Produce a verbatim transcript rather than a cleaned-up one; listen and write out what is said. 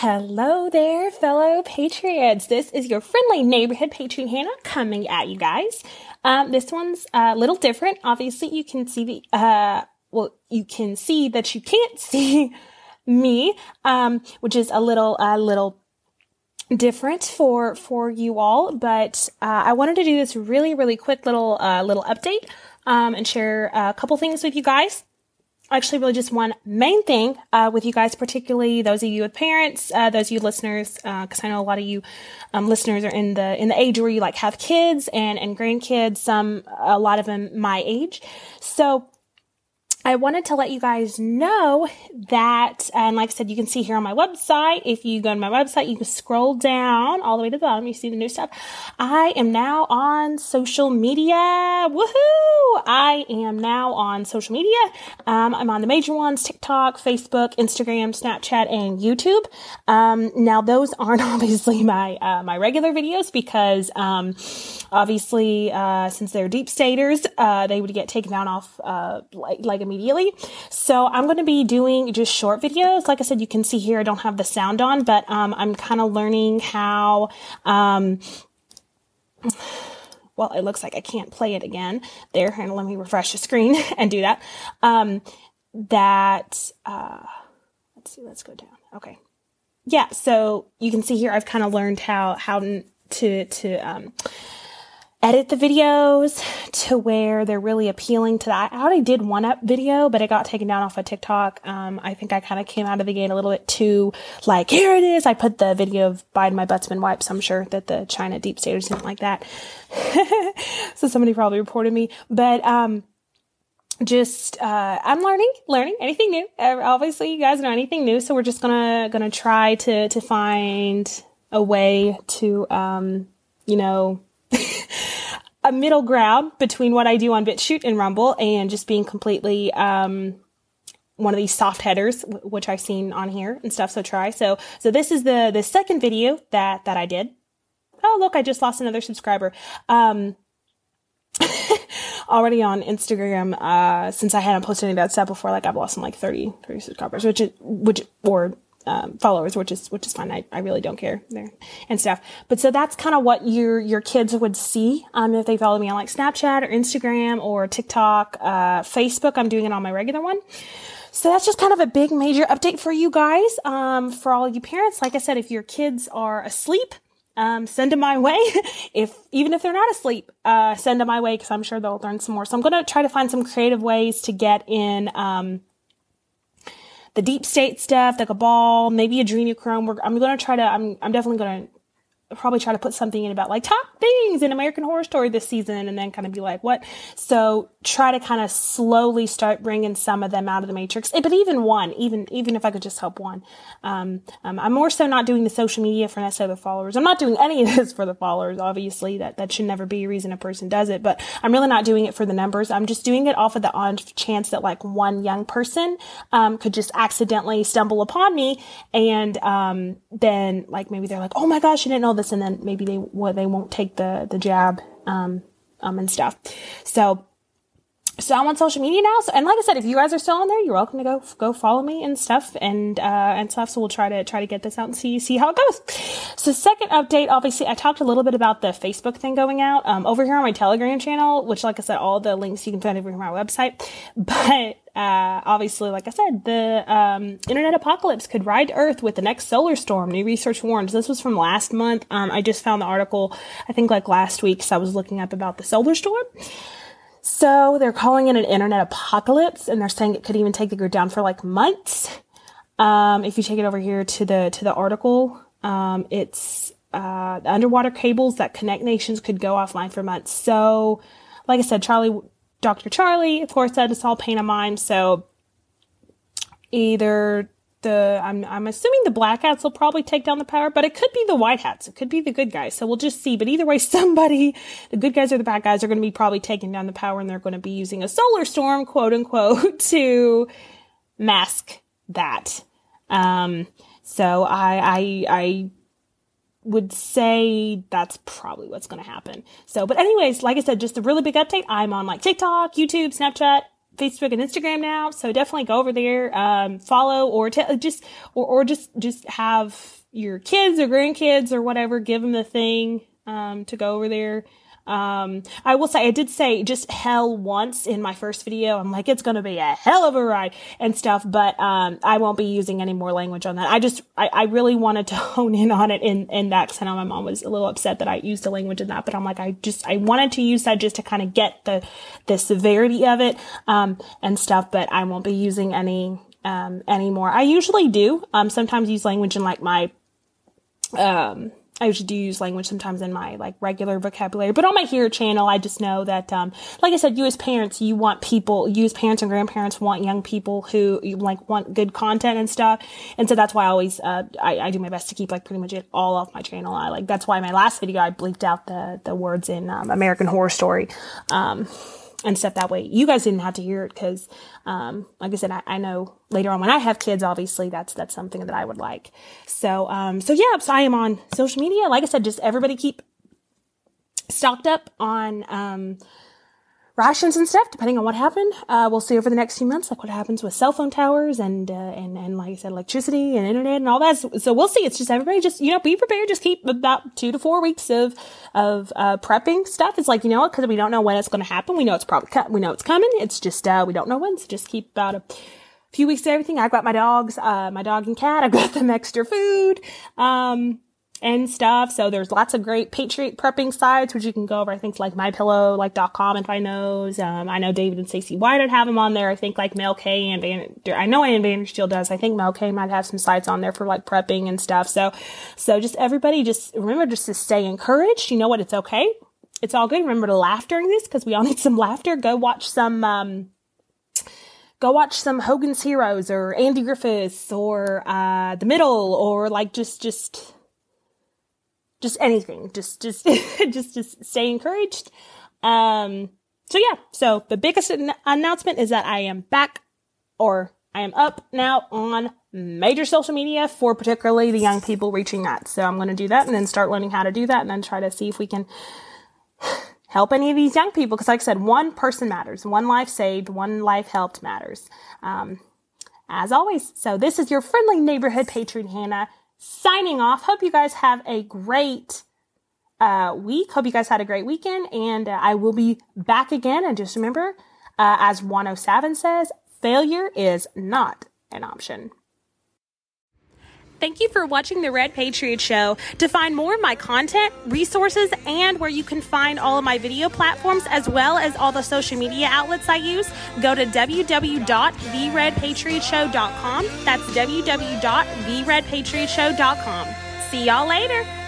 Hello there, fellow Patriots. This is your friendly neighborhood Patriot Hannah coming at you guys. Um, this one's a little different. Obviously, you can see the, uh, well, you can see that you can't see me, um, which is a little, a little different for, for you all. But, uh, I wanted to do this really, really quick little, uh, little update, um, and share a couple things with you guys. Actually, really just one main thing uh, with you guys, particularly those of you with parents, uh, those of you listeners, because uh, I know a lot of you um, listeners are in the in the age where you like have kids and and grandkids. Some, a lot of them my age. So I wanted to let you guys know that, and like I said, you can see here on my website, if you go to my website, you can scroll down all the way to the bottom, you see the new stuff. I am now on social media. Woohoo! I am now on social media. Um, I'm on the major ones, TikTok, Facebook, Instagram, Snapchat, and YouTube. Um, now those aren't obviously my, uh, my regular videos because, um, obviously, uh, since they're deep staters, uh, they would get taken down off, uh, like, like immediately. So I'm going to be doing just short videos. Like I said, you can see here, I don't have the sound on, but, um, I'm kind of learning how, um, well, it looks like I can't play it again there. And let me refresh the screen and do that. Um, that, uh, let's see, let's go down. Okay. Yeah. So you can see here, I've kind of learned how, how to, to, um, edit the videos to where they're really appealing to that. I already did one up video, but it got taken down off of TikTok. Um, I think I kind of came out of the gate a little bit too, like, here it is. I put the video of Biden, my butt's been wiped. So I'm sure that the China deep staters didn't like that. So somebody probably reported me, but, um, just, uh, I'm learning, learning anything new. Uh, obviously you guys know anything new. So we're just gonna, gonna try to, to find a way to, um, you know, a middle ground between what I do on BitChute and Rumble and just being completely, um, one of these soft headers, w- which I've seen on here and stuff. So try. So, so this is the, the second video that, that I did. Oh, look, I just lost another subscriber. Um, already on Instagram, uh, since I hadn't posted any of that stuff before, like I've lost some like thirty, thirty subscribers, which is, which, or, um, followers, which is, which is fine. I, I really don't care there and stuff. But so that's kind of what your, your kids would see, um, if they follow me on like Snapchat or Instagram or TikTok, uh, Facebook. I'm doing it on my regular one. So that's just kind of a big major update for you guys. Um, for all you parents, like I said, if your kids are asleep, um, send them my way. If, even if they're not asleep, uh, send them my way because I'm sure they'll learn some more. So I'm going to try to find some creative ways to get in, um, the deep state stuff, the cabal, maybe adrenochrome. We're, I'm going to try to, I'm, I'm definitely going to probably try to put something in about like top things in American Horror Story this season and then kind of be like, what? So try to kind of slowly start bringing some of them out of the matrix. But even one, even, even if I could just help one, um, um, I'm more so not doing the social media for necessarily the followers. I'm not doing any of this for the followers. Obviously that, that should never be a reason a person does it, but I'm really not doing it for the numbers. I'm just doing it off of the odd chance that like one young person, um, could just accidentally stumble upon me. And, um, then like maybe they're like, oh my gosh, I didn't know this. And then maybe they, well, they won't take the, the jab, um, um, and stuff. So, so I'm on social media now. So, and like I said, if you guys are still on there, you're welcome to go, go follow me and stuff and, uh, and stuff. So we'll try to, try to get this out and see, see how it goes. So second update, obviously I talked a little bit about the Facebook thing going out, um, over here on my Telegram channel, which like I said, all the links you can find over here on my website. But, uh, obviously, like I said, the, um, internet apocalypse could ride Earth with the next solar storm. New research warns. This was from last month. Um, I just found the article, I think like last week. So I was looking up about the solar storm. So they're calling it an internet apocalypse and they're saying it could even take the grid down for like months. Um, if you take it over here to the, to the article, um, it's, uh, the underwater cables that connect nations could go offline for months. So like I said, Charlie, Doctor Charlie, of course, said it's all pantomime. So either the, I'm, I'm assuming the black hats will probably take down the power, but it could be the white hats. It could be the good guys. So we'll just see. But either way, somebody, the good guys or the bad guys are going to be probably taking down the power and they're going to be using a solar storm, quote unquote, to mask that. Um, so I, I, I, would say that's probably what's going to happen. So, but anyways, like I said, just a really big update. I'm on like TikTok, YouTube, Snapchat, Facebook and Instagram now. So definitely go over there, um, follow or t- just, or, or just, just have your kids or grandkids or whatever, give them the thing, um, to go over there. Um, I will say, I did say just hell once in my first video. I'm like, it's going to be a hell of a ride and stuff, but, um, I won't be using any more language on that. I just, I, I really wanted to hone in on it in, in that, cause I know my mom was a little upset that I used the language in that, but I'm like, I just, I wanted to use that just to kind of get the, the severity of it, um, and stuff, but I won't be using any, um, anymore. I usually do, um, sometimes use language in like my, um, I usually do use language sometimes in my like regular vocabulary, but on my Here channel, I just know that, um, like I said, you as parents, you want people, you as parents and grandparents want young people who like want good content and stuff. And so that's why I always, uh, I, I do my best to keep like pretty much it all off my channel. I like, that's why my last video, I bleeped out the, the words in, um, American Horror Story, um, and stuff that way. You guys didn't have to hear it because, um, like I said, I, I know later on when I have kids, obviously that's, that's something that I would like. So, um, so yeah, so I am on social media. Like I said, just everybody keep stocked up on, um, rations and stuff, depending on what happened. Uh, we'll see over the next few months, like what happens with cell phone towers and, uh, and, and like I said, electricity and internet and all that. So, so we'll see. It's just everybody just, you know, be prepared. Just keep about two to four weeks of, of, uh, prepping stuff. It's like, you know what? Cause we don't know when it's going to happen. We know it's probably, co- we know it's coming. It's just, uh, we don't know when. So just keep about a few weeks of everything. I've got my dogs, uh, my dog and cat. I've got them extra food. Um, and stuff. So there's lots of great Patriot prepping sites, which you can go over. I think like my pillow like dot com if I knows. Um, I know David and Stacey White would have them on there. I think like Mel K and Van, I know Ann Vandersteel does. I think Mel K might have some sites on there for like prepping and stuff. So, so just everybody just remember just to stay encouraged. You know what? It's okay. It's all good. Remember to laugh during this because we all need some laughter. Go watch some, um, Go watch some Hogan's Heroes or Andy Griffiths or, uh, The Middle or like just, just, Just anything, just, just, just, just stay encouraged. Um, so yeah, so the biggest an- announcement is that I am back or I am up now on major social media for particularly the young people reaching that. So I'm going to do that and then start learning how to do that and then try to see if we can help any of these young people. Cause like I said, one person matters, one life saved, one life helped matters. Um, as always. So this is your friendly neighborhood Patriot Hannah, signing off. Hope you guys have a great uh, week. Hope you guys had a great weekend. And uh, I will be back again. And just remember, uh, as one oh seven says, failure is not an option. Thank you for watching The Red Patriot Show. To find more of my content, resources, and where you can find all of my video platforms, as well as all the social media outlets I use, go to w w w dot the red patriot show dot com. That's w w w dot the red patriot show dot com. See y'all later.